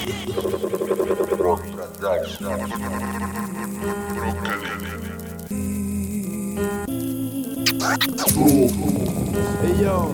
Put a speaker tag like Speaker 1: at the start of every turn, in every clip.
Speaker 1: Hey yo.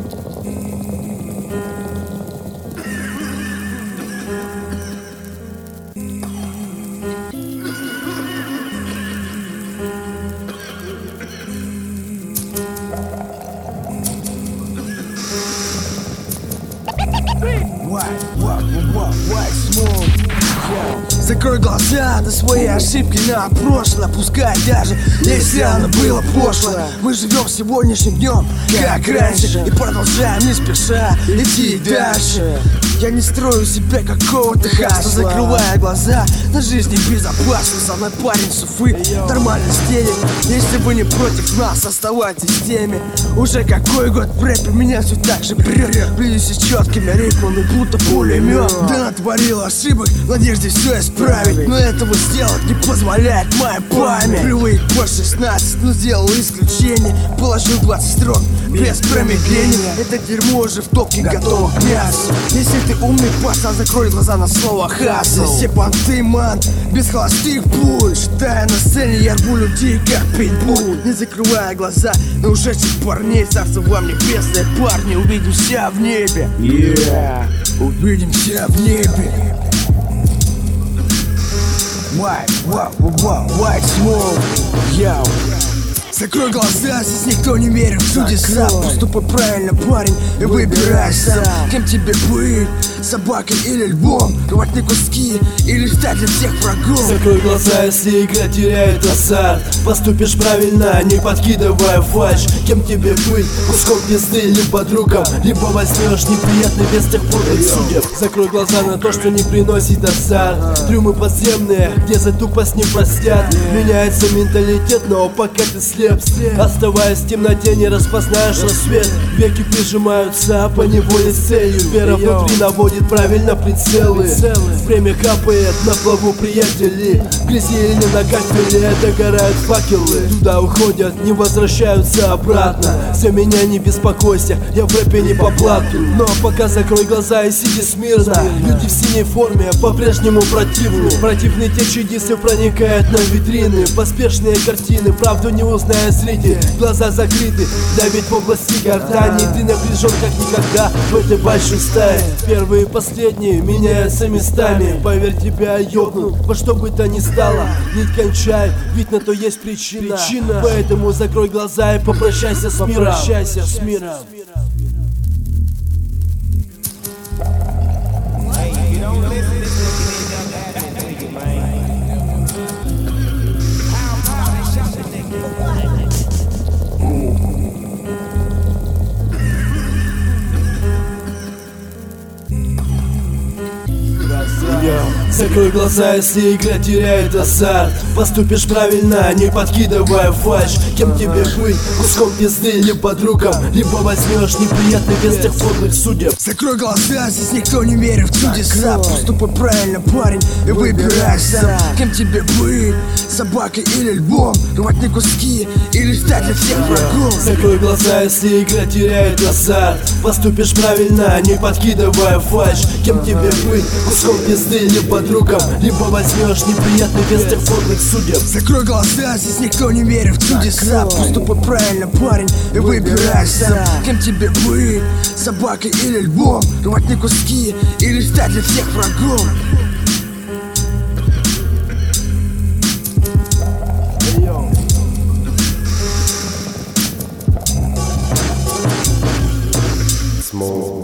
Speaker 2: Закрой глаза на свои ошибки, на прошлое. Пускай даже если оно было пошло, мы живем сегодняшним днем, как раньше, и продолжаем не спеша идти дальше. Я не строю себя какого-то хасла, закрывая глаза на жизнь безопасно. Со мной парень с Уфы, нормально стенет. Если вы не против нас, оставайтесь с теми. Уже какой год в рэпе меня все так же прет. Блюсь четкими рифмами, будто пулемет. Да натворил ошибок, в надежде все исправить, но этого сделать не позволяет моя память. Привык по 16, но сделал исключение. Положил 20 строк без промедления. Это дерьмо уже в топке готово к мясу. Если ты умный пацан, закрой глаза на слово хасл. Все понты, ман, без холостых пуль. Считая на сцене, я рву людей как питбуль. Не закрывая глаза на ушедших парней. Царство вам небесное, парни, увидимся в небе. Увидимся в небе. White smoke, yo. Закрой глаза, здесь никто не верит в чудеса. Поступай правильно, парень, и выбирай сам, кем тебе быть, собакой или львом. Рвать на куски или стать для всех врагом.
Speaker 1: Закрой глаза, если игра теряет азарт. Поступишь правильно, не подкидывая фальшь. Кем тебе быть, куском пизды, либо другом, либо возьмешь неприятный вес тех подлых судеб. Закрой глаза на то, что не приносит азарт. Трюмы подземные, где за тупость не простят. Меняется менталитет, но пока ты слеп, оставаясь в темноте, не распознаешь рассвет. Веки прижимаются по неволе с целью. Вера внутри наводит правильно прицелы. Время капает на плаву приятели. В грязи или на кафеле догорают факелы. Туда уходят, не возвращаются обратно. За меня не беспокойся, я в рэпе не по блату. Но пока закрой глаза и сиди смирно. Люди в синей форме по-прежнему противны. Противны те чудесы проникают на витрины. Поспешные картины, правду не узнаешь зритель, глаза закрыты, давит в области гортани. Ты напряжен как никогда в этой большой стае. Первые и последние меняются местами. Поверь, тебя ёбнут во что бы то ни стало. Нить кончай, ведь на то есть причина. Поэтому закрой глаза и попрощайся с миром. Закрой глаза, если игра теряет азарт. Поступишь правильно, не подкидывая фальшь. Кем тебе быть, куском пизды, либо другом, либо возьмешь неприятный вес тех подлых судеб.
Speaker 2: Закрой глаза, здесь никто не верит в чудеса. Поступай правильно, парень, и выбирай сам, кем тебе быть, собакой или львом. Рвать на куски или стать для всех врагом.
Speaker 1: Закрой глаза, если игра теряет азарт. Поступишь правильно, не подкидывая фальшь. Кем тебе быть, куском пизды, либо другом, либо возьмешь неприятный вес тех подлых судеб.
Speaker 2: Закрой глаза, здесь никто не верит в чудеса. Поступай правильно, парень, и выбирай сам, кем тебе быть, собакой или львом. Рвать на куски или стать для всех врагом.
Speaker 3: Small.